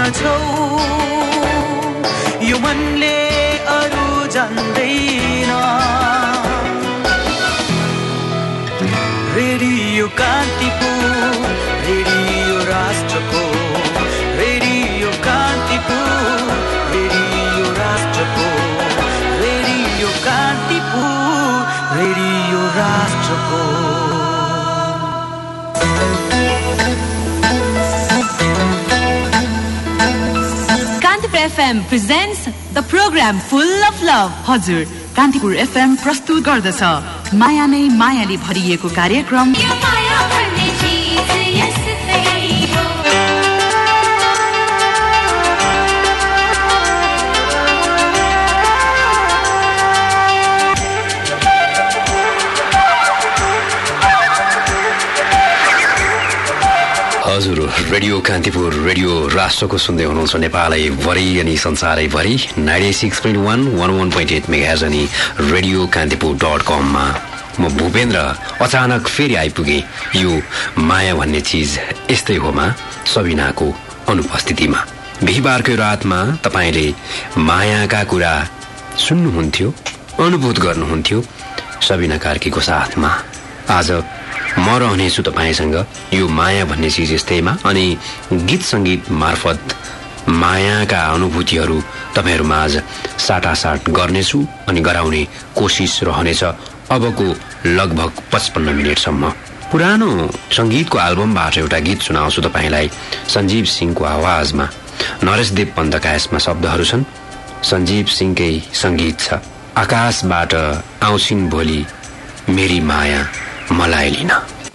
छौ यो मनले अरु जान्दैन रेडियो कान्तिपुर रेडियो राष्ट्रको रेडियो कान्तिपुर रेडियो राष्ट्रको रेडियो कान्तिपुर रेडियो राष्ट्रको FM presents the program Full of Love. हजुर कान्तिपुर FM प्रस्तुत गर्दछ माया नै मायाले भरिएको कार्यक्रम हजुर रेडियो कान्तिपुर रेडियो राष्ट्रको सुन्दै हुनुहुन्छ नेपालै भरि अनि संसारै भरि 96.1 101.8 मेगाहर्ज अनि रेडियो कान्तिपुर.com मा म भूपेन्द्र अचानक फेरि आइपुगे यो माया भन्ने चीज यस्तै होमा सबिनाको अनुपस्थितिमा बिहीबारको रातमा तपाईले मायाका कुरा सुन्नुहुन्थ्यो अनुभूत गर्नुहुन्थ्यो सबिना कार्कीको साथमा आज म रहनेछु तपाईसँग यो माया भन्ने चीज यस्तैमा अनि गीत संगीत मार्फत मायाका अनुभूतिहरू तपाईहरुमाझ साटासाट गर्नेछु अनि गराउने कोशिश रहनेछ अबको लगभग 55 मिनेटसम्म पुरानो संगीतको एल्बमबाट एउटा गीत सुनाउँछु तपाईलाई सञ्जीव सिंहको आवाजमा नरेशदेव पन्तका यसमा शब्दहरू छन् सञ्जीव सिंहकै संगीत छ आकाशबाट आउँछिन् भोलि मेरी माया मलाई लिन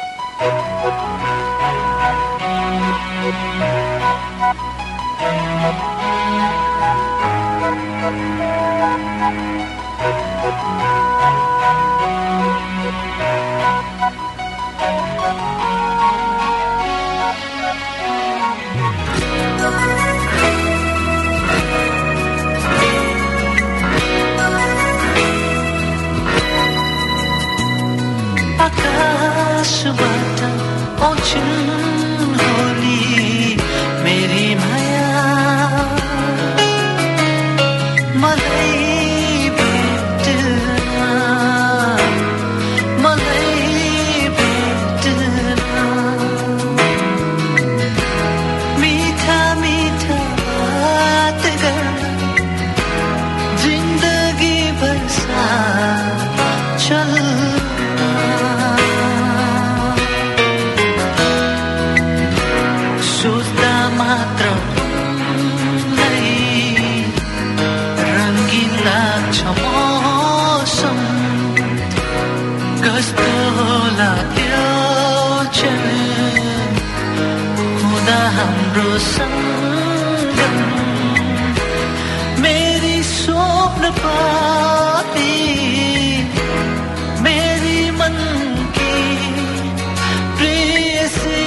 आकाशबाट आउँछिन् भोलि मेरी माया मलाई भेट्न मिठा मिठा बात गर्न जिन्दगी भर साथ चल हाम्रो संगम मेरी स्वप्न पाती मेरी मन की प्रेयसी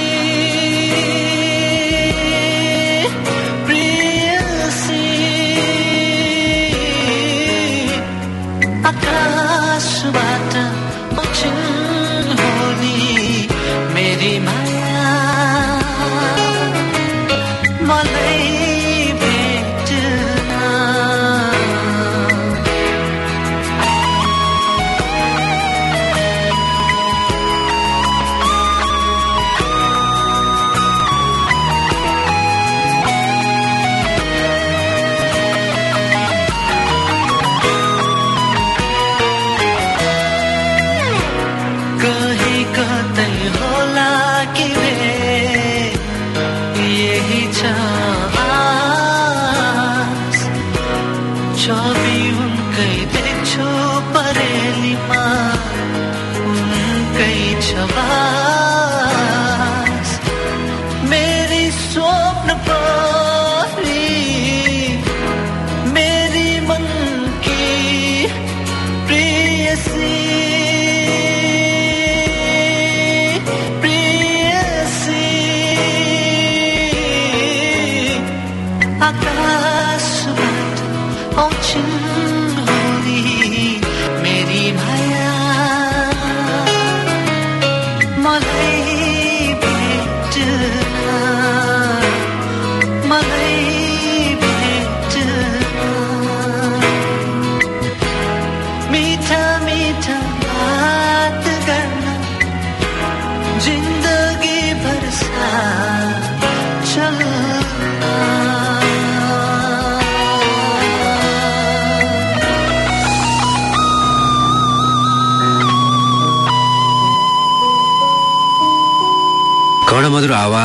आकाशबाट आउँछिन् भोलि मेरी माया मलाई भेट्न कहीं कतै होला कि यही छ छवि उनकै देख्छु परेलीमा उनकै छ बास मेरी स्वप्न परी मेरी मन की प्रेयसी आकाशबाट आउँछिन् भोलि मेरी माया मलाई भेट्न मलाई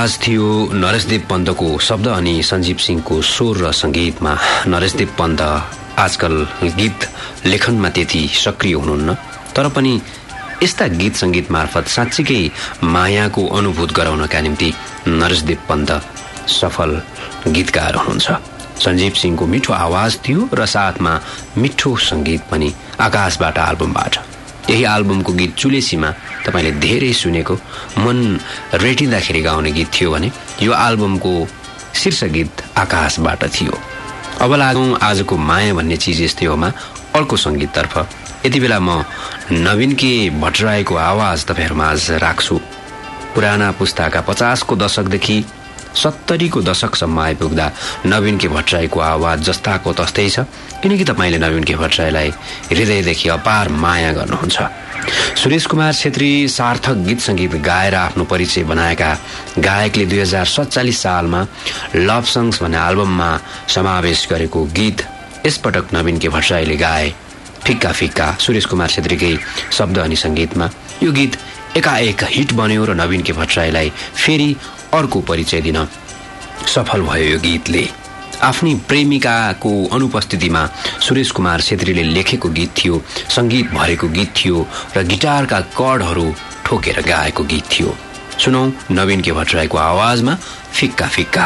आवाज थियो नरेशदेव पन्तको शब्द अनि सञ्जीव सिंहको स्वर र संगीतमा। नरेशदेव पन्त आजकल गीत लेखनमा त्यति सक्रिय हुनुहुन्न, तर पनि यस्ता गीत संगीत मार्फत साँच्चीकै मायाको अनुभूत गराउनका निम्ति नरेशदेव पन्त सफल गीतकार हुनुहुन्छ। सञ्जीव सिंहको मिठो आवाज थियो र साथमा मिठो संगीत पनि आकाशबाट एल्बमबाट। यही एल्बमको गीत चुलेसीमा तपाईले धेरै सुनेको मन रेटिँदाखेरि गाउने गीत थियो भने यो एल्बमको शीर्षक गीत आकाशबाट थियो। अब लागौं आजको माया भन्ने चीज यस्तै होमा अर्को संगीततर्फ। यति बेला म नवीन के भट्टराईको आवाज तपाईहरुमाझ राख्छु। पुराना पुस्ताका 50 को दशकदेखि 70 को दशकसम्म आइपुग्दा नवीन के भट्टराईको आवाज जस्ताको तस्तै छ, किनकि तपाईले नवीन के भट्टराईलाई हृदयदेखि अपार माया गर्नुहुन्छ। सुरेश कुमार छेत्री सार्थक गीत संगीत गाएर आफ्नो परिचय बनाएका गायकले 2047 सालमा लभ सङ्ग्स भन्ने एल्बममा समावेश गरेको गीत यसपटक नवीन के भट्टराईले गाए। फिक्का फिक्का सुरेश कुमार छेत्रीकै शब्द अनि संगीतमा यो गीत एकाएक हिट बन्यो र नवीन के भट्टराईलाई फेरि अर्को परिचय दिन सफल भयो। यो गीतले आफ्नी प्रेमिकाको अनुपस्थितिमा सुरेश कुमार छेत्रीले लेखेको गीत थियो, संगीत भरेको गीत थियो र गिटारका कर्डहरू ठोकेर गाएको गीत थियो। सुनौ नवीन के भट्टराईको आवाजमा फिक्का फिक्का।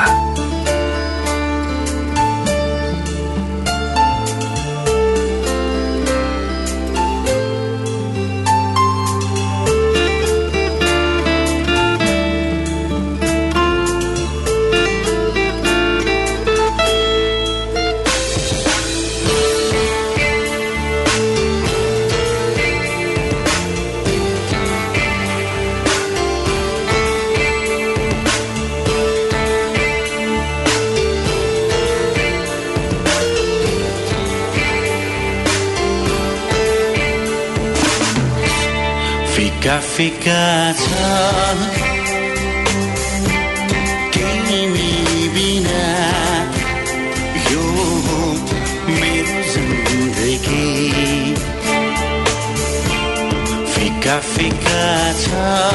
फिका फिका छ तिमी बिना यो मेरो जिन्दगी। फिका फिका छ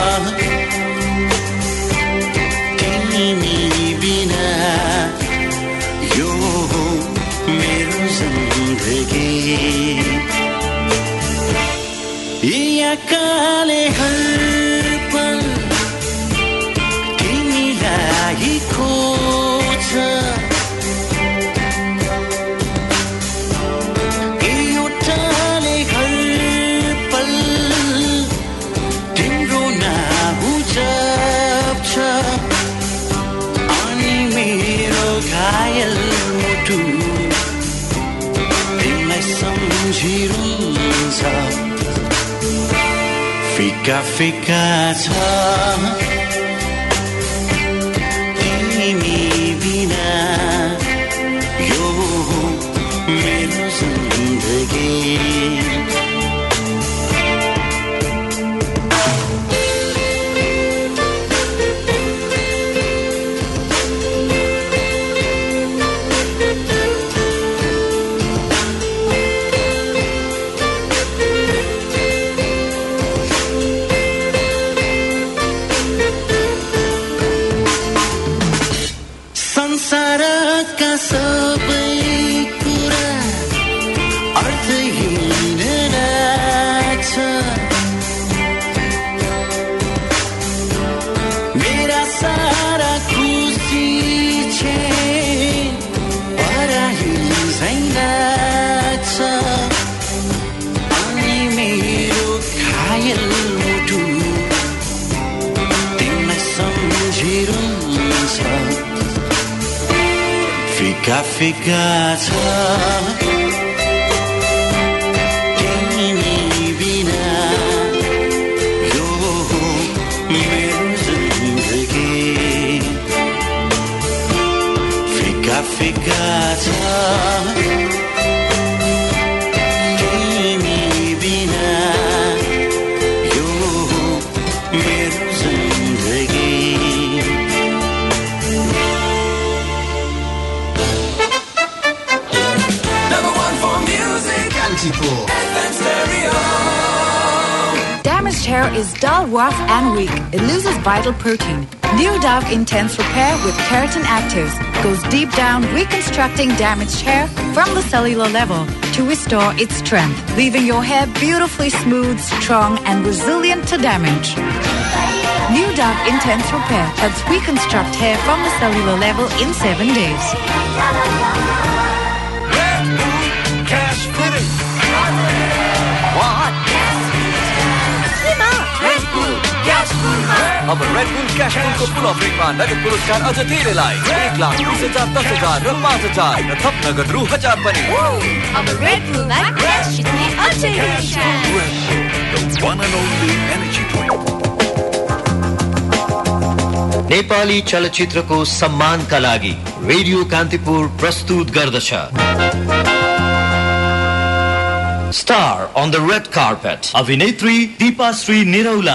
तिमी बिना यो मेरो जिन्दगी। काले हर पल तिमीलाई खोज्छ, एउटाले हर पल तिम्रो नाम जप्छ, अनि मेरो घायल मुटु तिमीलाई सम्झिरहन्छ। फिका फिका छ तिमी बिना यो मेरो जिन्दगी। फिका फिका छ तिमी बिना यो मेरो जिन्दगी। फिका फिका छ तिमी बिना यो मेरो जिन्दगी। Damaged hair is dull, rough, and weak. It loses vital protein. New Dove Intense Repair with Keratin Actives goes deep down, reconstructing damaged hair from the cellular level to restore its strength, leaving your hair beautifully smooth, strong, and resilient to damage. New Dove Intense Repair helps reconstruct hair from the cellular level in 7 days. Red Bull Cash Fitting. What? Red Bull Cash Full. अब Red Bull Cash Full को फुल अफरिङमा नगद पुरस्कार अझ धेरैलाई 1,20,000, 10,000 र 5,000 र थप नगद रु 1,000 पनि। अब Red Bull मा क्यास जित्ने अझै Red Bull, the one and only energy drink. Nepali चलचित्रको सम्मानका लागि रेडियो कान्तिपुर प्रस्तुत गर्दछ star on the red carpet अभिनेत्री दीपा श्री निरौला।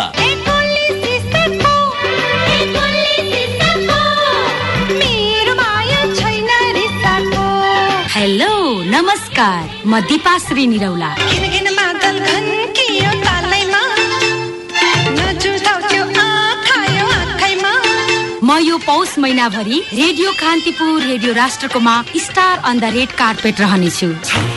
हेलो नमस्कार, म दीपा श्री निरौला। म यो पौष महिनाभरि रेडियो कान्तिपुर रेडियो राष्ट्रकोमा star on the red carpet रहनेछु।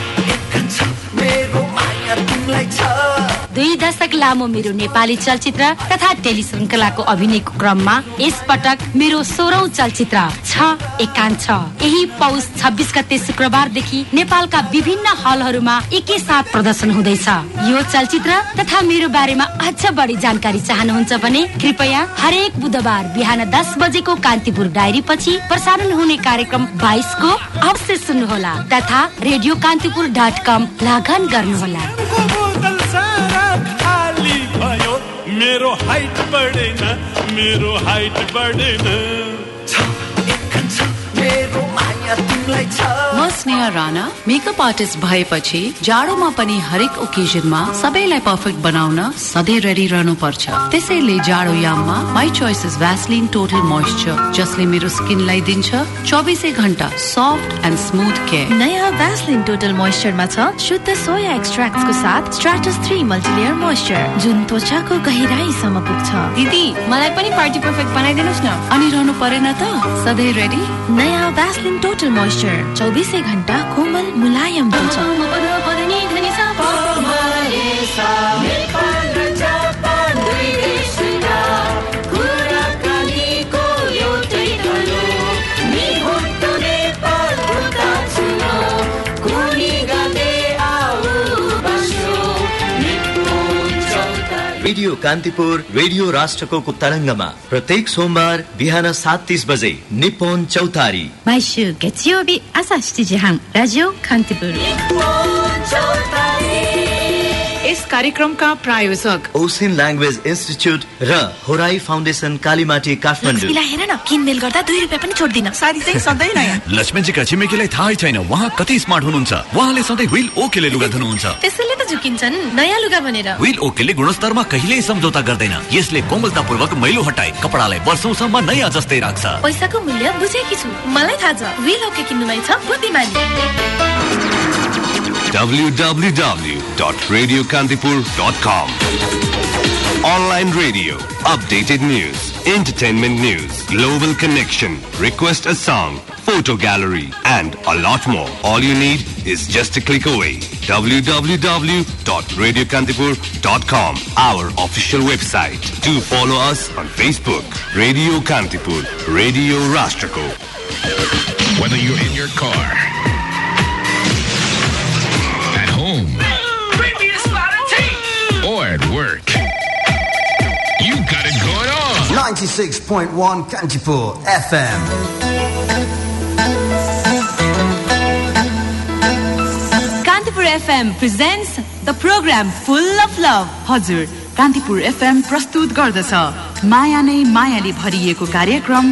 2 दशक लामो मेरो नेपाली चलचित्र तथा टेलिश्रृंखलाको अभिनयको क्रममा यस पटक मेरो 16औं चलचित्र छ एकांश यही पौष 26 गते शुक्रबारदेखि नेपालका विभिन्न हलहरूमा एकैसाथ प्रदर्शन हुँदैछ। यो चलचित्र तथा मेरो बारेमा अझ बढी जानकारी चाहनुहुन्छ भने कृपया हरेक बुधबार बिहान 10 बजेको कान्तिपुर डायरी पछि प्रसारण हुने कार्यक्रम 22 को अवश्य सुन्नुहोला तथा radiokantipuर.com लगइन गर्नुहोला। मेरो हाइट बढेन म स्नेहा राणा मेकअप आर्टिस्ट भएपछि जाडोमा पनि हरेक ओकेजनमा सबैलाई पर्फेक्ट बनाउन सधैँ रेडी रहनु पर्छ। त्यसैले जाडो याममा my choice is Vaseline total moisture जसले मेरो स्किनलाई दिन्छ 24 घण्टा सफ्ट एन्ड स्मुथ केयर। नयाँ भ्यासलिन टोटल मोइस्चरमा छ शुद्ध सोया एक्सट्र्याक्टको साथ स्ट्राटस 3 मल्टिलेयर मोइस्चर जुन त्वचाको गहिराईसम्म पुग्छ। दिदी मलाई पनि पार्टी पर्फेक्ट बनाइदिनुस् न। अनि रहनु परेन त सधैँ रेडी। नयाँ भ्यासलिन टोटल मोइस्चर 24 घण्टा कोमल मुलायम हुन्छ। रेडियो कान्तिपुर रेडियो राष्ट्रको तरंगमा प्रत्येक सोमबार बिहान 7:30 बजे निप्पोन चौतारी 毎週月曜日朝7時半ラジオカンティプル यस कार्यक्रमका प्रायोजक ओसिन ल्याङ्ग्वेज इन्स्टिच्युट र होराई फाउन्डेसन कालीमाटी काठमाडौँ। लक्ष्मीलाई हेर न किनमेल गर्दा 2 रुपैयाँ पनि छोड्दिन। साडी चाहिँ सधैँ नयाँ। लक्ष्मीजीका छिमेकीलाई थाहै छैन उहाँ कति स्मार्ट हुनुहुन्छ। उहाँले सधैँ व्हील ओकेले लुगा धुनुहुन्छ। त्यसैले त झुकिन्छन् नयाँ लुगा भनेर। व्हील ओकेले गुणस्तरमा कहिल्यै सम्झौता गर्दैन। यसले कोमलतापूर्वक मैलो हटाए कपडालाई वर्षौंसम्म नयाँ जस्तै राख्छ। पैसाको मूल्य बुझेकी छु। मलाई थाहा छ व्हील ओके किन्नुमै छ बुद्धिमानी। www.radiokantipur.com Online radio, updated news, entertainment news, global connection, request a song, photo gallery, and a lot more. All you need is just a click away. www.radiokantipur.com, our official website. Do follow us on Facebook, Radio Kantipur, Radio Rashtrako. Whether you're in your car, at home, or at work, you got it going on. 96.1 Kantipur FM. Kantipur FM presents the program Full of Love. हजुर Kantipur FM प्रस्तुत गर्दछ माया नै मायाले भरिएको कार्यक्रम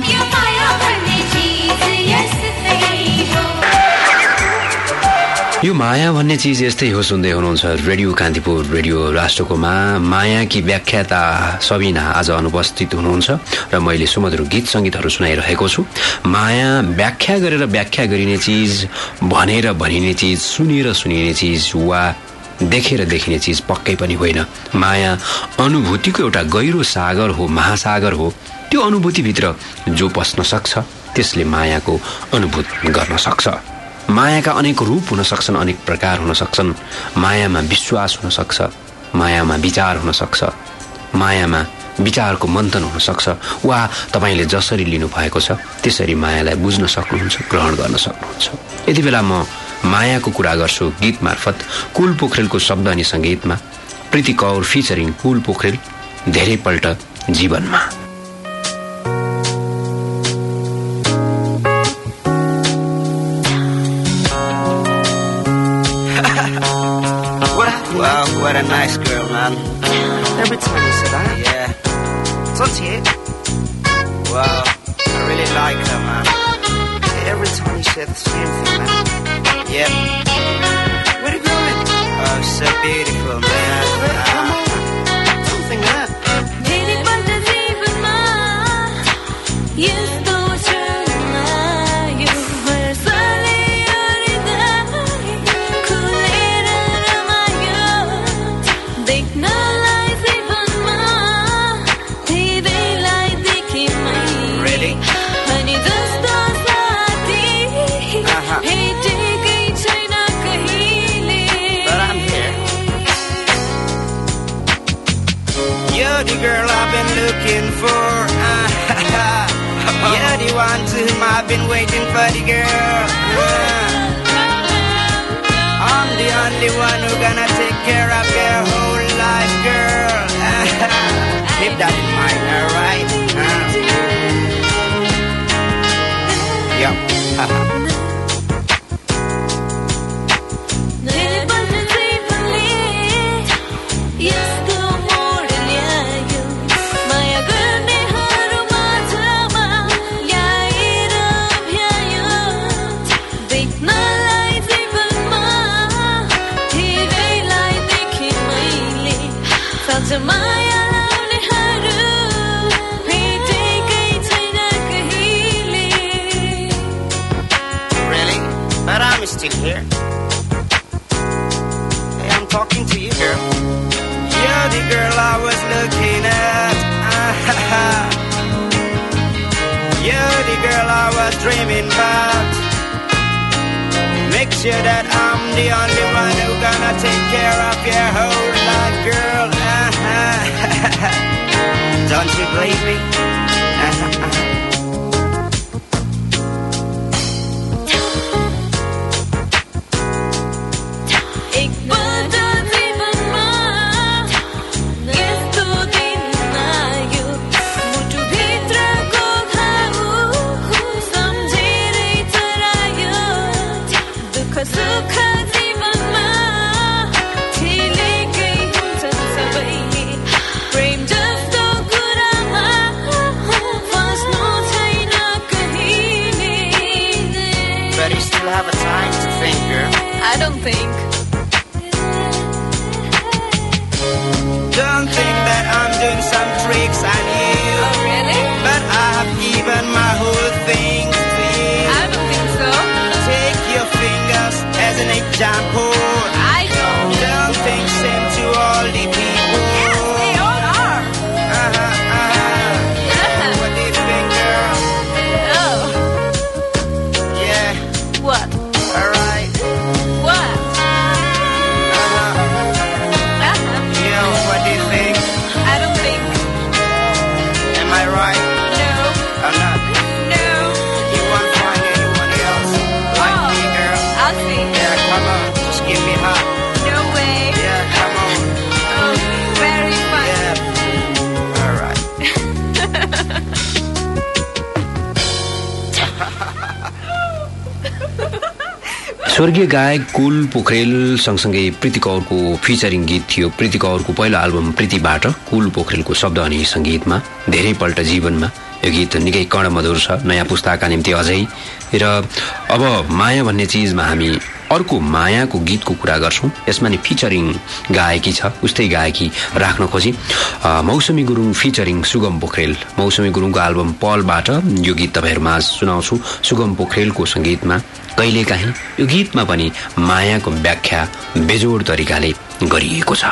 यो माया भन्ने चीज यस्तै हो। सुन्दै हुनुहुन्छ रेडियो कान्तिपुर रेडियो राष्ट्रको मायाकी व्याख्याता सबिना आज अनुपस्थित हुनुहुन्छ र मैले सुमधुर गीत संगीतहरू सुनाइरहेको छु। माया व्याख्या गरेर व्याख्या गरिने चीज, भनेर भनिने चीज, सुनेर सुनिने चीज वा देखेर देखिने चिज पक्कै पनि होइन। माया अनुभूतिको एउटा गहिरो सागर हो, महासागर हो। त्यो अनुभूतिभित्र जो पस्न सक्छ त्यसले मायाको अनुभूत गर्न सक्छ। मायाका अनेक रूप हुन सक्छन्, अनेक प्रकार हुन सक्छन्। मायामा विश्वास हुन सक्छ, मायामा विचार हुन सक्छ, मायामा विचारको मन्थन हुन सक्छ, वा तपाईले जसरी लिनुभएको छ त्यसरी मायालाई बुझ्न सक्नुहुन्छ, ग्रहण गर्न सक्नुहुन्छ। यति बेला म मायाको कुरा गर्छु गीत मार्फत। कुल पोखरेलको शब्द अनि संगीतमा प्रीति कौर फिचरिङ कुल पोखरेल, धेरैपल्ट जीवनमा। Wow, what a nice girl, man. Every time you say that, yeah. Don't you? Wow, I really like her, man. Every time you say the same thing, man. Yeah. Where are you going? Oh, so beautiful, man. Come on. Something that. You're the girl I've been looking for. You're the one to whom I've been waiting for, the girl. I'm the only one who's gonna take care of your whole life, girl. Keep that in mind, alright? Yup. Really? But I'm still here. Hey, I'm talking to you, girl. You're the girl I was looking at. You're the girl I was dreaming about. Make sure that I'm the only one who's gonna take care of your whole life, girl. Don't you believe me? Have a time to think, girl. I don't think. Don't think that I'm doing some tricks on you. Oh, really? But I've given my whole thing to you. I don't think so. Take your fingers as an example. I don't. Don't think same to all the people. Yes, they all are. What do you think, girl? Oh. Yeah. What? Alright. What? Yeah, what do you think? I don't think. Am I right? No. I'm not. No. You won't find anyone else like me, girl. I'll see. Yeah, come on. Just give me hot. No way. Yeah, come on. Oh, very fun. Yeah. Alright. स्वर्गीय गायक कुल पोखरेल सँगसँगै प्रीति कौरको featuring गीत थियो। प्रीति कौरको पहिलो album प्रीतिबाट कुल पोखरेलको शब्द अनि संगीतमा धेरैपल्ट जीवनमा यो गीत निकै कर्णमधुर छ, नयाँ पुस्ताका निम्ति अझै। र अब माया भन्ने चिजमा हामी अर्को मायाको गीतको कुरा गर्छौं। यसमा नि फिचरिङ गायकी छ, उस्तै गायकी राख्न खोजी मौसमी गुरुङ फिचरिङ सुगम पोखरेल। मौसमी गुरुङको एल्बम पलबाट यो गीत तपाईहरुमा सुनाउँछु। सुगम पोखरेलको संगीतमा कहिलेकाहीँ यो गीतमा पनि मायाको व्याख्या बेजोड तरिकाले गरिएको छ।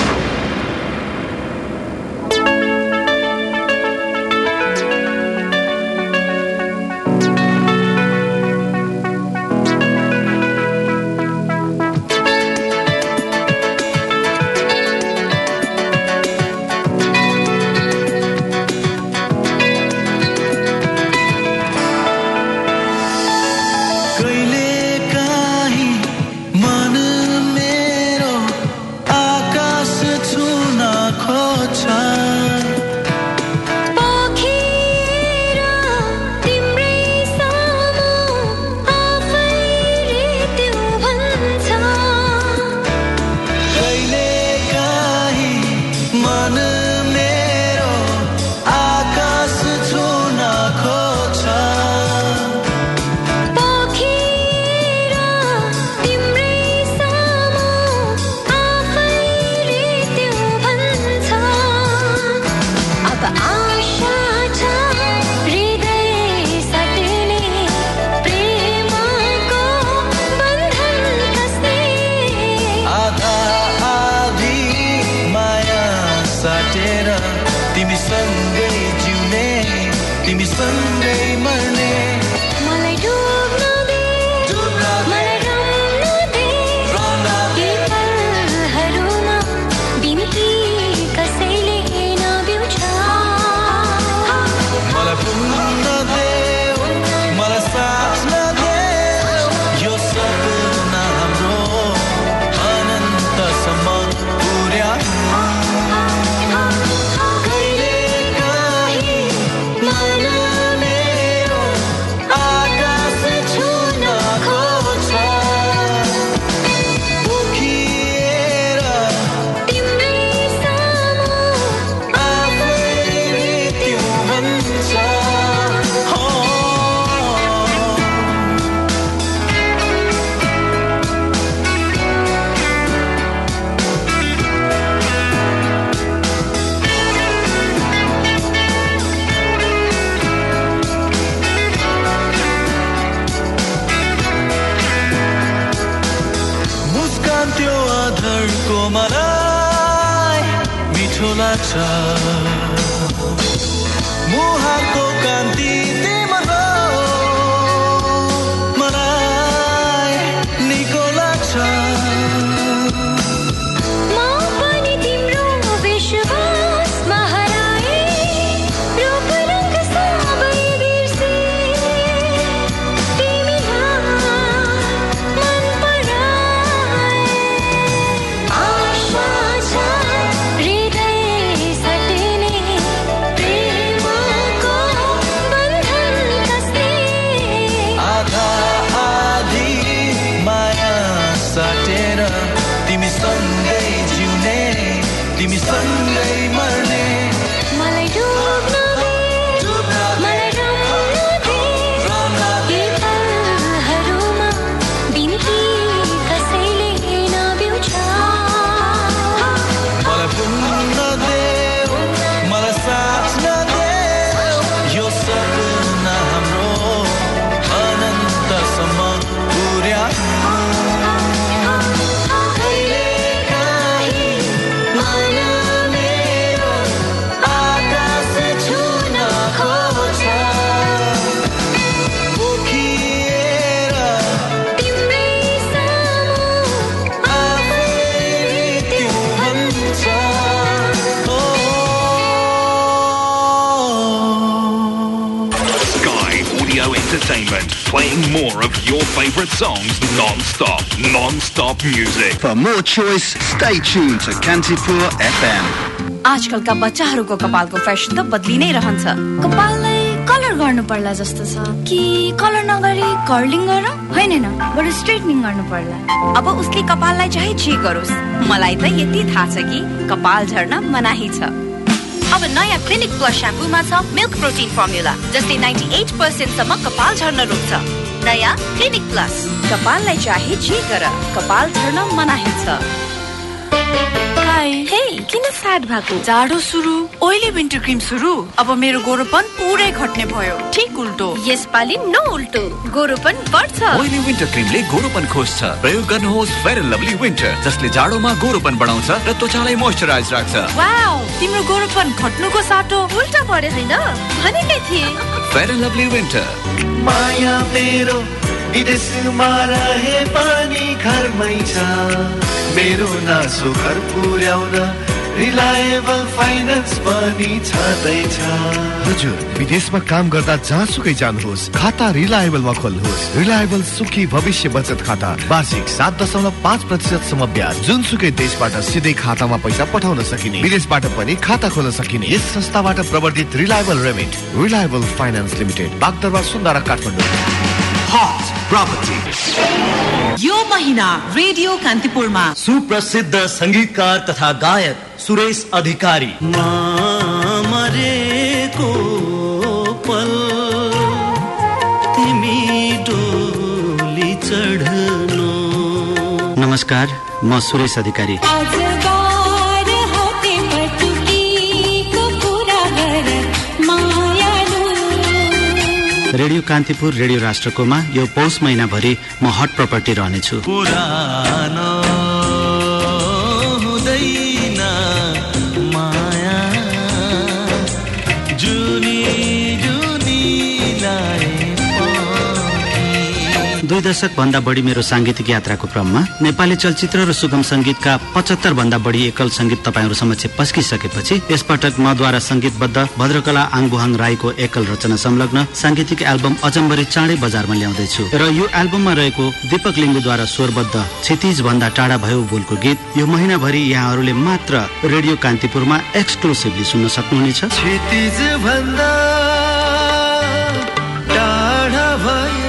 मुहारको कान्ति तिम्रो मलाई निको लाग्छ। म पनि तिम्रो विश्वासमा हराए, रूप रंग सबै बिर्से, तिमीलाई मन पराए। आशा छ हृदय सट्ने, प्रेमको बन्धन कस्ने, आधा आधी माया साटेर तिमी सँगै जिउने, तिमी सँगै मर्ने। मलाई डुब्न दे, मलाई रम्न दे, यी पलहरूमा बिन्ती कसैले नबिउछ। मलाई पुन्न देऊ, मलाई साँच्न देऊ, यो सपना हाम्रो अनन्तसम्म पुर्याऊ। कहिलेकाहीँ मन मेरो आकाश छुन खोज्छ, पोखिएर तिम्रै सामु आफै मृत्यु भन्छ। Sky Audio Entertainment, playing more of your favorite songs non-stop. Non-stop music. For more choice, stay tuned to Kantipur FM. आजकलका बच्चाहरूको कपालको फेसन त बदली नै रहन्छ। कपाललाई कलर गर्नु पर्ला जस्तो छ कि कलर नगरी कर्लिङ गरौँ? होइन, बरु स्ट्रेटनिङ गर्नु पर्ला। अब उसले कपाललाई चाहे जे गरोस्, मलाई त यति थाहा छ कि कपाल झर्न मनाही छ। अब नयाँ क्लिनिक प्लस स्याम्पूमा छ मिल्क प्रोटिन फर्मुला जसले 98% सम्म कपाल झर्न रोक्छ। नयाँ क्लिनिक प्लस, कपाललाई चाहे जे गर, कपाल झर्न मनाही छ। हे, किन फ्याट भएको? जाडो सुरु, ओइली विन्टर क्रिम सुरु, अब मेरो गोरोपन पुरै घट्ने भयो। ठीक उल्टो। यसपालि न उल्टो, गोरोपन बढ्छ। ओइली विन्टर क्रिमले गोरोपन खोज्छ। प्रयोग गर्नुहोस् फेयर एन्ड लभली विन्टर, जसले जाडोमा गोरोपन बढाउँछ र त्वचालाई मोइस्चराइज राख्छ। वाउ, तिम्रो गोरोपन घट्नुको साटो उल्टा परे हैन? भनेकै थिए। Fair and lovely winter. माया मेरो विदेशमा रहे पनि घरमै छ, मेरो नासो घर पुर्याउन रिलायबल फाइनान्स पनि छँदैछ। हजुर, विदेशमा काम गर्दा जहाँसुकै जानुहोस्, खाता रिलायबलमा खोल्नुहोस्। रिलायबल सुखी भविष्य बचत खाता, वार्षिक 7.5% सम्म ब्याज, जुनसुकै देशबाट सिधै खातामा पैसा पठाउन सकिने, विदेशबाट पनि खाता खोल्न सकिने। यस संस्थाबाट प्रवर्धित reliable remit, reliable finance limited, Bagdurbar Sundhara, Kathmandu. Hot property. यो महिना रेडियो कान्तिपुरमा सुप्रसिद्ध संगीतकार तथा गायक सुरेश अधिकारी मरेको पल तिमी डोली चढ्नु। नमस्कार, म सुरेश अधिकारी। रेडियो कान्तिपुर, रेडियो राष्ट्रकोमा यो पौष महिनाभरि म हट प्रपर्टी रहनेछु। पुरानो हुँदैन माया जुनी जुनीलाई 2 दशक भन्दा बढी मेरो सांगीतिक यात्राको क्रममा नेपाली चलचित्र र सुगम संगीतका 75 भन्दा बढी एकल संगीत तपाईहरु समक्ष पस्किसकेपछि यसपटक मद्वारा संगीतबद्ध भद्रकला आङबुहाङ राईको एकल रचना संलग्न सांगीतिक एल्बम अजम्बरी चाँडै बजारमा ल्याउँदैछु र यो एल्बममा रहेको दीपक लिम्बुद्वारा स्वरबद्ध क्षितिज भन्दा टाढा भयो बोलको गीत यो महिनाभरि यहाँहरूले मात्र रेडियो कान्तिपुरमा एक्सक्लुसिभली सुन्न सक्नुहुनेछ। क्षितिज भन्दा टाढा भयो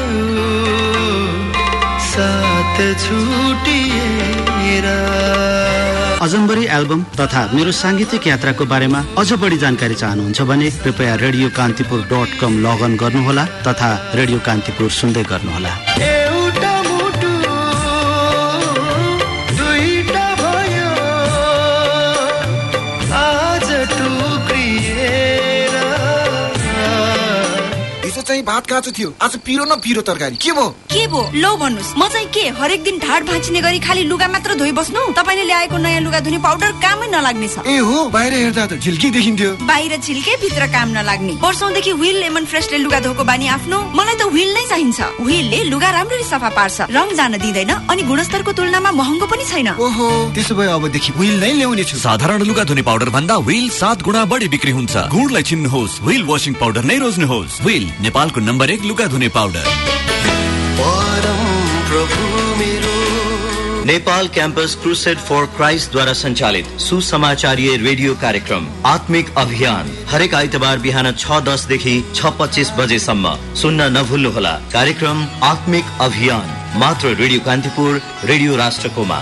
साथ छुटिएर। अजम्बरी एल्बम तथा मेरो सांगीतिक यात्राको बारेमा अझ बढी जानकारी चाहनुहुन्छ भने कृपया radiokantipur.com लगइन गर्नुहोला तथा रेडियो कान्तिपुर सुन्दै गर्नुहोला। एउटा मुटु दुईटा भयो आज टुक्रिएर। हिजो चाहिँ भात काँचो थियो, आज पिरो न पिरो तरकारी के भो? लो भन्नुस्, म चाहिँ के हरेक दिन ढाड भाँचिने गरी खाली लुगा मात्र धोइ बस्नु? तपाईले ल्याएको नयाँ लुगा धुने पाउडर कामै नलाग्ने छ। ए हो, बाहिर हेर्दा त झिल्की देखिन्थ्यो। बाहिर झिल्के भित्र काम नलाग्ने। वर्षौंदेखि व्हील लेमन फ्रेशले लुगा धोको बानी आफ्नो। मलाई त व्हील नै चाहिन्छ। व्हीलले लुगा राम्ररी सफा पार्छ, रङ जान दिँदैन अनि गुणस्तरको तुलनामा महँगो पनि छैन। ओहो, त्यसो भए अबदेखि व्हील नै ल्याउने छु। साधारण लुगा धुने पाउडर भन्दा व्हील 7 गुणा बढी बिक्री हुन्छ। गुणलाई चिन्नुहोस्, व्हील वाशिङ पाउडर नै रोज्नुहोस्। व्हील नेपालको नम्बर 1 लुगा धुने powder. Nepal campus crusade for Christ द्वारा सञ्चालित सुसमाचारीय रेडियो कार्यक्रम आत्मिक अभियान हरेक आइतबार बिहान 6:10 देखि 6:25 बजेसम्म सुन्न नभुल्नुहोला। कार्यक्रम आत्मिक अभियान मात्र रेडियो कान्तिपुर, रेडियो राष्ट्रकोमा।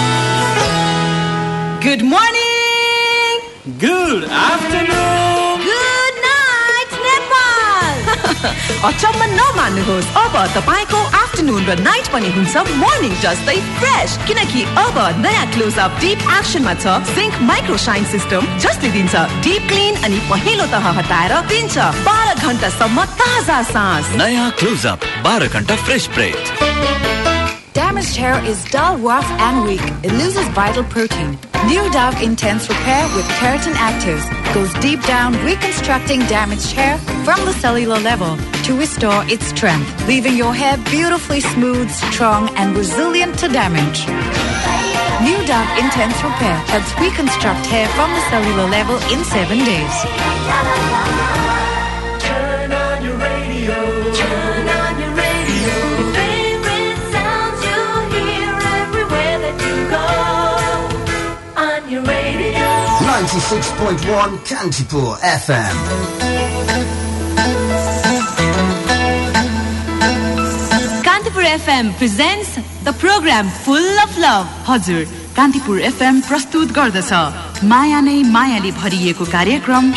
Good morning, good afternoon, good night Nepal. अचम्म नमान्नुहोस्, अब तपाईको आफ्टरनुन र नाइट पनि हुन्छ मर्निङ जस्तै फ्रेश, किनकि अब नयाँ क्लोज अप डीप एक्सनमा छ सिंक माइक्रो शाइन सिस्टम, जसले दिन्छ डीप क्लिन अनि पहिलो तह हटाएर दिन्छ 12 घण्टासम्म ताजा सास। नयाँ क्लोज अप 12 घण्टा fresh breath. Damaged hair is dull, rough and weak. It loses vital protein. New Dove Intense Repair with Keratin Actives goes deep down, reconstructing damaged hair from the cellular level to restore its strength, leaving your hair beautifully smooth, strong and resilient to damage. New Dove Intense Repair helps reconstruct hair from the cellular level in 7 days. Turn on your radio. Turn on your radio. Your favorite sounds you hear everywhere that you go. On your radio. 96.1 Kantipur FM. Kantipur FM presents the program Full of Love. हजुर, Kantipur FM प्रस्तुत गर्दछ माया नै मायाले भरिएको कार्यक्रम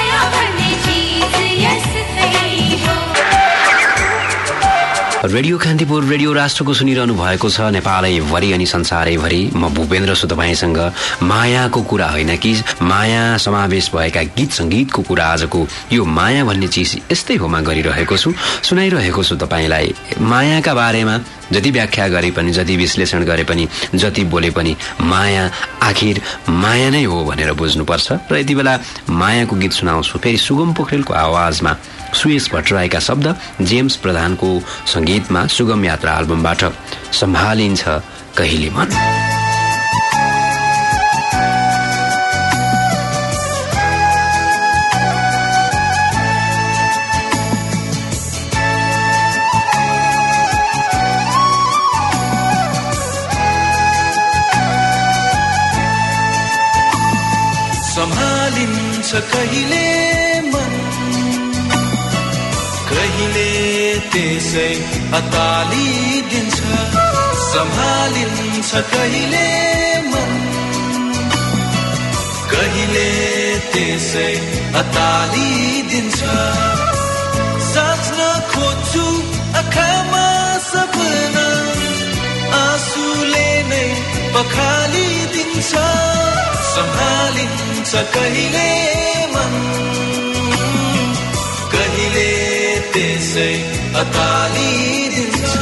radio Kantipur radio राष्ट्रको सुनिरहनु भएको छ नेपालैभरि अनि संसारैभरि। म भूपेन्द्र छु तपाईसँग मायाको कुरा होइन कि माया समावेश भएका गीत संगीतको कुरा आजको यो माया भन्ने चिज यस्तै होमा गरिरहेको छु, सुनाइरहेको छु तपाईलाई। मायाका बारेमा जति व्याख्या गरे पनि, जति विश्लेषण गरे पनि, जति बोले पनि माया आखिर माया नै हो भनेर बुझ्नुपर्छ। र यति बेला मायाको गीत सुनाउँछु फेरि सुगम पोखरेलको आवाजमा, सुयस भट्टराईका शब्द, जेम्स प्रधानको संगीतमा, सुगम यात्रा एल्बमबाट सम्हालिन्छ कहिले मन। सम्हालिन्छ कहिले मन, कहिले त्यसै अतालिदिन्छ। सम्हालिन्छ कहिले मन, कहिले त्यसै अतालिदिन्छ। साच्न खोज्छु आँखामा सपना, आँसुले नै पखालिदिन्छ। सम्हालिन्छ कहिले मन, कहिले त्यसै अतालिदिन्छ।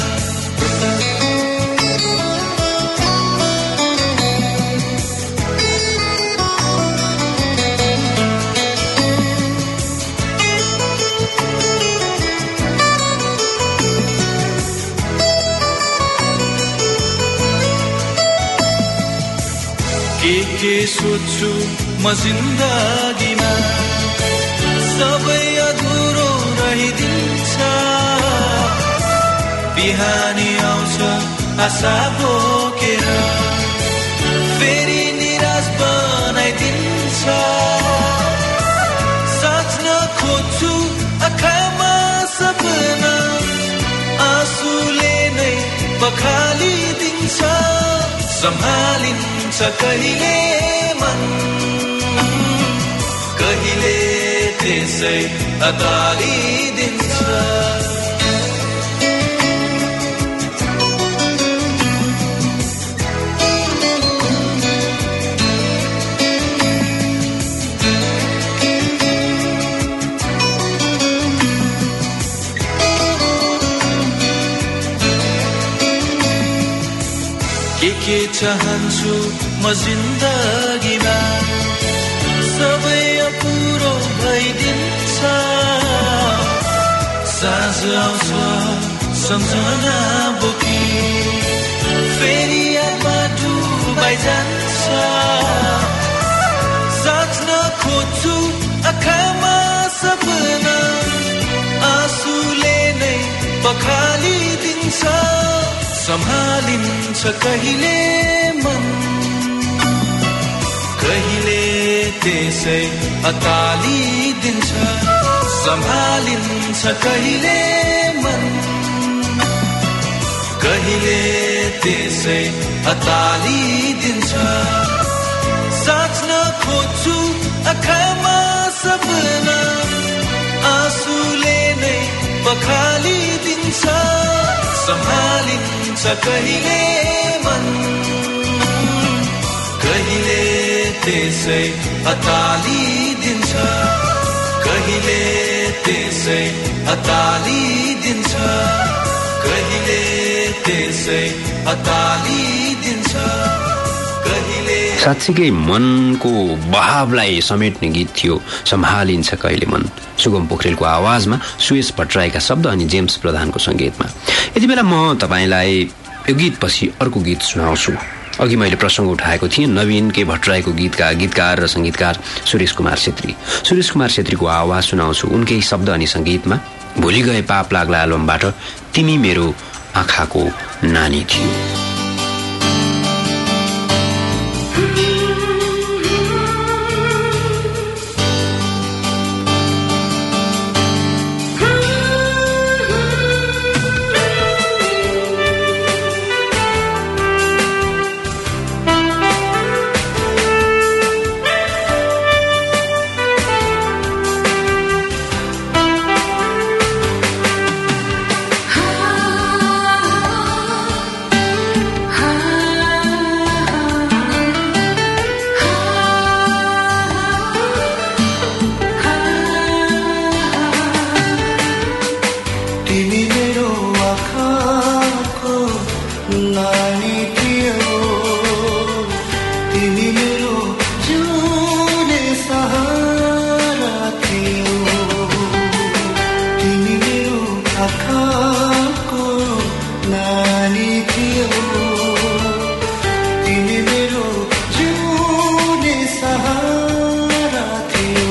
के सोच्छु म जिन्दगीमा, सबै अधुरो रहिदिन्छ। बिहानी आउँछ आशा बोकेर, फेरि निराश बनाइदिन्छ। साच्न खोज्छु आँखामा सपना, आँसुले नै पखालिदिन्छ। सम्हालिन्छ कहिले मन, कहिले त्यसै अतालिदिन्छ। के चाहन्छु म जिन्दगीमा, सबै अपुरो भइदिन्छ। साँझ आउँछ सम्झना बोकी, फेरि आत्मा डुबाइजान्छ। साच्न खोज्छु आँखामा सपना, आँसुले नै पखालिदिन्छ। सम्हालिन्छ कहिले मन, कहिले त्यसै अतालिदिन्छ। सम्हालिन्छ कहिले मन, कहिले त्यसै अतालिदिन्छ। साच्न खोज्छु आँखामा सपना, आँसुले नै पखालिदिन्छ। सम्हालिन्छ कहिले मन, कहिले त्यसै अतालिदिन्छ। कहिले त्यसै अतालिदिन्छ, कहिले त्यसै अतालिदिन्छ। साँच्चीकै मनको बहावलाई समेट्ने गीत थियो सम्हालिन्छ कहिले मन, सुगम पोखरेलको आवाजमा, सुयस भट्टराईका शब्द अनि जेम्स प्रधानको संगीतमा। यति बेला म तपाईलाई यो गीत पछि अर्को गीत सुनाउँछु। अघि मैले प्रसंग उठाएको थिएँ नवीन के भट्टराईको गीतका गीतकार र संगीतकार सुरेश कुमार छेत्री। सुरेश कुमार छेत्रीको आवाज सुनाउँछु उनकै शब्द अनि संगीतमा। भोलि गए पाप लाग्ला एल्बमबाट तिमी मेरो आँखाको नानी थियो। नानी थियो तिमी मेरो जिउने सहारा थियो तिमी मेरो आँखाको नानी थियो तिमी मेरो जिउने सहारा थियो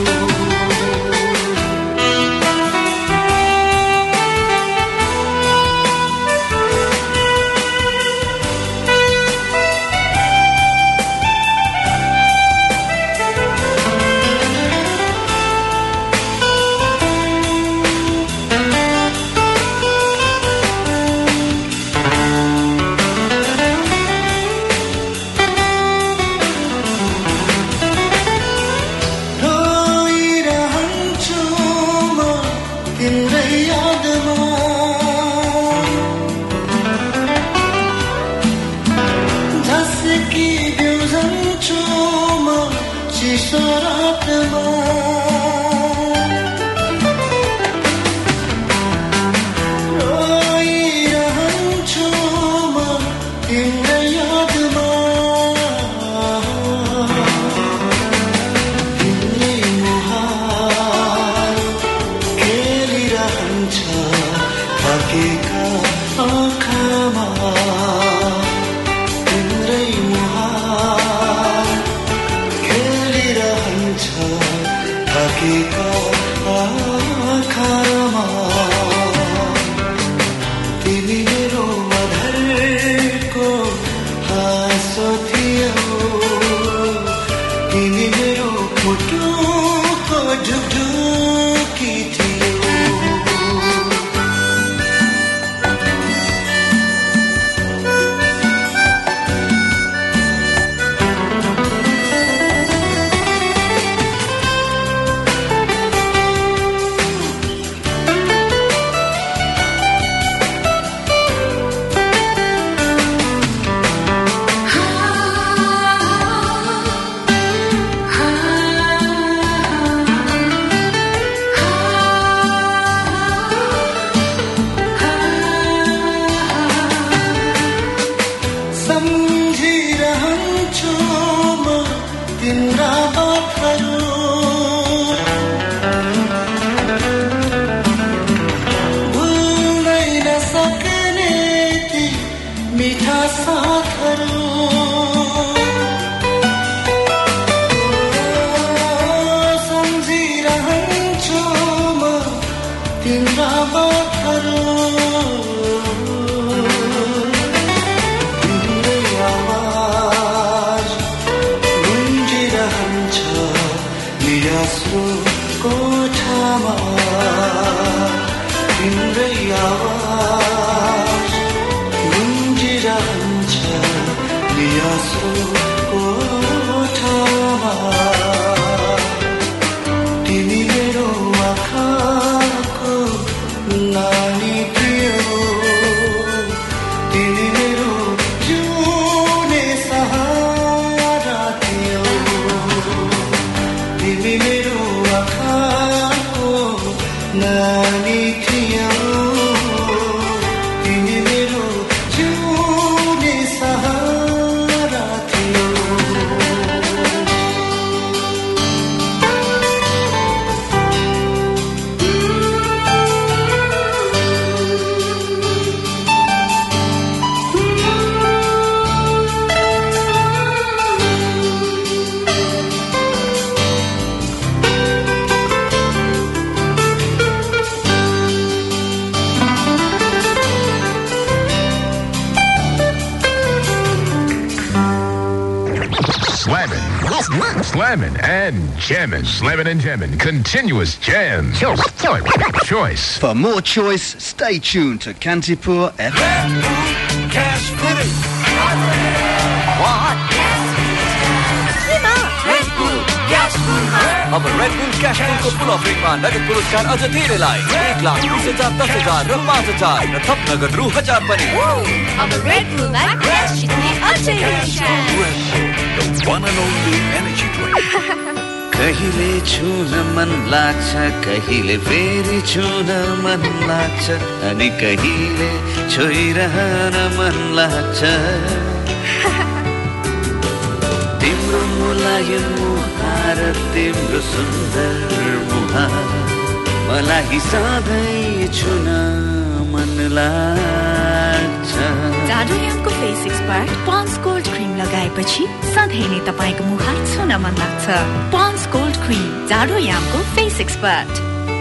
Slammin' and jammin'. Slammin' and jammin'. Continuous jams. Choice. For more choice, stay tuned to Kantipur FM. Cash Pudding. What? Red Bull Cash Pull. अब Red Bull Cash Pull को फुल अफरिङमा नगद पुरस्कार अझ धेरैलाई 1,20,000, 10,000 र 5,000 र थप नगद रु 1,000 पनि। अब Red Bull मा क्यास जित्ने अझै The one and only energy drink. कहिले छुन मन लाग्छ कहिले फेरि छुन मन लाग्छ अनि कहिले छोइरहन मन लाग्छ तिम्रो मुलायम मुहार तिम्रो सुन्दर मुहार मलाई सधैँ छुन मन लाग्छ जाडोयामको face expert Pond's cold cream लगाएपछि सधैँ नै तपाईको मुहार छुन मन लाग्छ पन्ड्स कोल्ड क्रिम जाडोयामको फेस एक्सपर्ट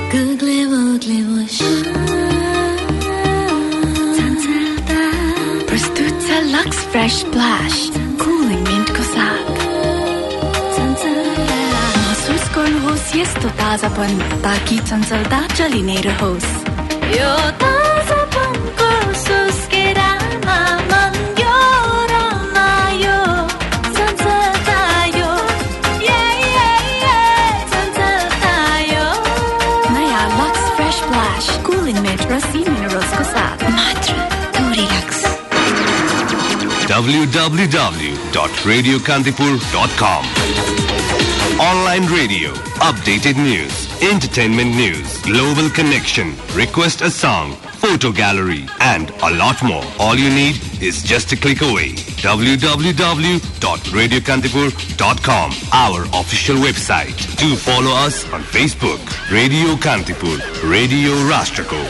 प्रस्तुत छ लक्स फ्रेश स्प्ल्याश कुलिङ मिन्टको साथ महसुस गर्नुहोस् यस्तो ताजापन ताकि चञ्चलता चलि नै रहोस् यो ताजापनको सुस्केरामा मन यो रमायो चञ्चलता यो चञ्चलता यो नयाँ Lux fresh splash cooling mint र सी मिनरल्सको साथ मात्र थोरै Lux www.radiokantipur.com Online radio, updated news, entertainment news, global connection, request a song, photo gallery, and a lot more. All you need is just a click away. www.radiokantipur.com, our official website. Do follow us on Facebook, Radio Kantipur, Radio Rashtrako.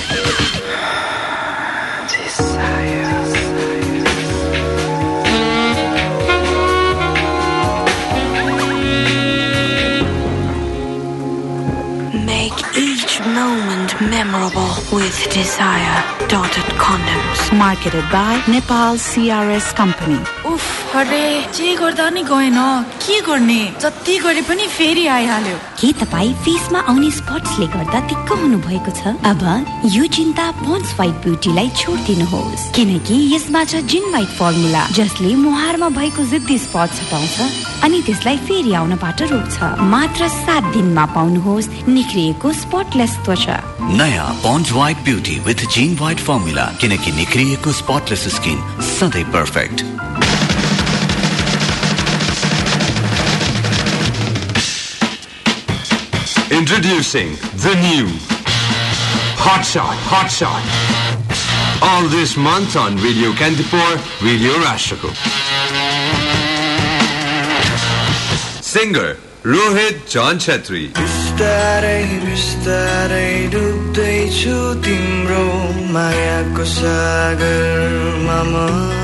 Moment memorable with Desire Dotted Condoms. Marketed by Nepal CRS Company. उफ हरे जे गर्दा नि गएन के गर्ने जति गरे पनि फेरि आइहाल्यो के तपाई फेसमा आउने स्पट्सले गर्दा दिक्क हुनु भएको छ अब यो चिन्ता पन्ड्स व्हाइट ब्युटीलाई छोड्दिनुहोस् किनकि यसमा छ जिन व्हाइट फर्मुला जसले मुहारमा भएको जिद्दी स्पट्स हटाउँछ अनि त्यसलाई फेरि आउनबाट रोक्छ मात्र 7 दिनमा पाउनुहोस् निख्रिएको स्पटलेस त्वचा नयाँ Pond's white beauty with gene white formula किनकि निख्रिएको स्पटलेस स्किन सधैँ perfect Introducing the new Hot Shot. All this month on Radio Kantipur, Radio Rashtrako. Singer Rohit John Chetri. बिस्तारै डुब्दैछु तिम्रो मायाको सागरमा म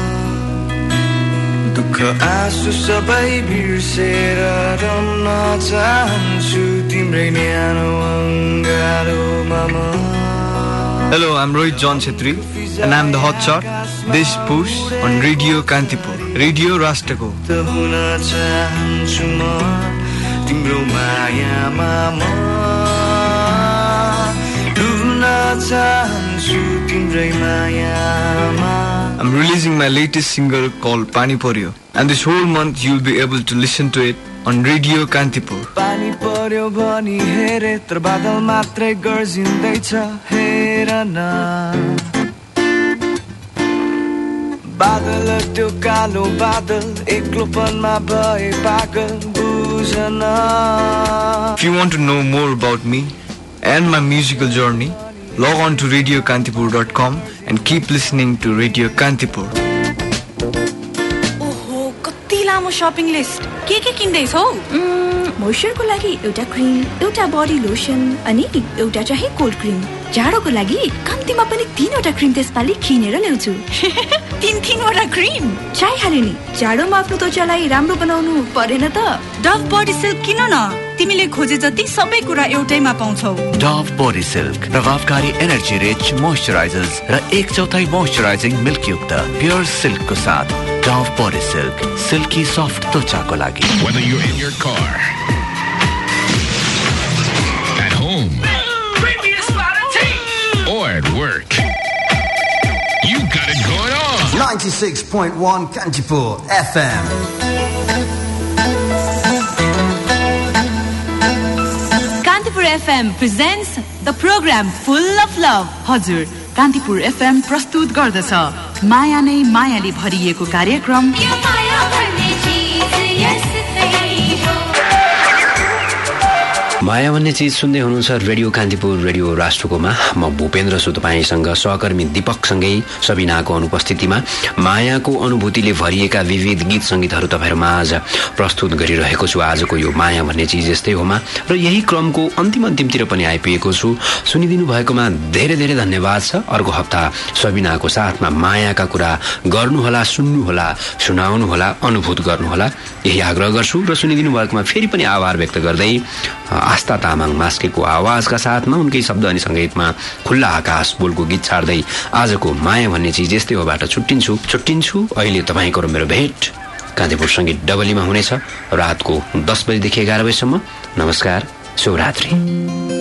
दुःख आँसु सबै बिर्सेर रम्न चाहन्छु तिम्रै न्यानो अङ्गालोमा म Hello, I'm Rohit John Chetri and I'm the Hot Shot. This push on Radio Kantipur, Radio Rashtrako. हुन चाहन्छु म तिम्रो मायामा म डुब्न चाहन्छु तिम्रै मायामा I'm releasing my latest single called Pani Poryo and this whole month you'll be able to listen to it on Radio Kantipur. पानी पर्यो भनी हेरे तर बादल मात्रै गर्जिँदैछ हेर न बादल त्यो कालो बादल एक्लोपनमा भए पागल बुझन If you want to know more about me and my musical journey, log on to radiokantipur.com and keep listening to Radio Kantipur. ओहो कति लामो शपिङ लिस्ट के किन्दैछौ मोइस्चरको लागि एउटा क्रिम एउटा बडी लोसन अनि एउटा चाहिँ कोल्ड क्रिम जाडोको लागि कम्तीमा पनि 3 वटा क्रिम त्यसपालि किनेर ल्याउँछु 3 वटा क्रिम चाहिहाल्यो नि जाडोमा आफ्नो त्वचालाई राम्रो बनाउनु परेन त डभ बडी सिल्क किन न तिमीले खोजे जति सबै कुरा एउटैमा पाउँछौ डभ बडी सिल्क प्रभावकारी एनर्जी रिच मोइस्चराइजर्स र 1/4 मोइस्चराइजिङ मिल्क युक्त प्योर सिल्कको साथ Dove body silk silky soft त्वचाको लागि Whether you're in your car, at home, or at work, you got it going on. 96.1 Kantipur FM. Kantipur FM presents the program Full of Love. हजुर Kantipur FM प्रस्तुत गर्दछ माया नै मायाले भरिएको कार्यक्रम माया भन्ने चिज सुन्दै हुनुहुन्छ रेडियो कान्तिपुर रेडियो राष्ट्रकोमा। म भूपेन्द्र छु तपाईँसँग सहकर्मी दीपकसँगै सबिनाको अनुपस्थितिमा मायाको अनुभूतिले भरिएका विविध गीत सङ्गीतहरू तपाईँहरू माझ प्रस्तुत गरिरहेको छु। आजको यो माया भन्ने चिज यस्तै होमा र यही क्रमको अन्तिमतिर पनि आइपुगेको छु। सुनिदिनु भएकोमा धेरै धेरै धन्यवाद छ। अर्को हप्ता सबिनाको साथमा मायाका कुरा गर्नुहोला, सुन्नुहोला, सुनाउनुहोला, अनुभूत गर्नुहोला, यही आग्रह गर्छु। र सुनिदिनु भएकोमा फेरि पनि आभार व्यक्त गर्दै आस्था तामाङ मास्केको आवाजका साथमा उनकै शब्द अनि सङ्गीतमा खुल्ला आकाश बोलको गीत छाड्दै आजको माया भन्ने चिज यस्तै होबाट छुट्टिन्छु। अहिले तपाईँको र मेरो भेट कान्तिपुर सङ्गीत डबलीमा हुनेछ रातको 10 बजेदेखि 11 बजेसम्म। नमस्कार, शुभरात्रि।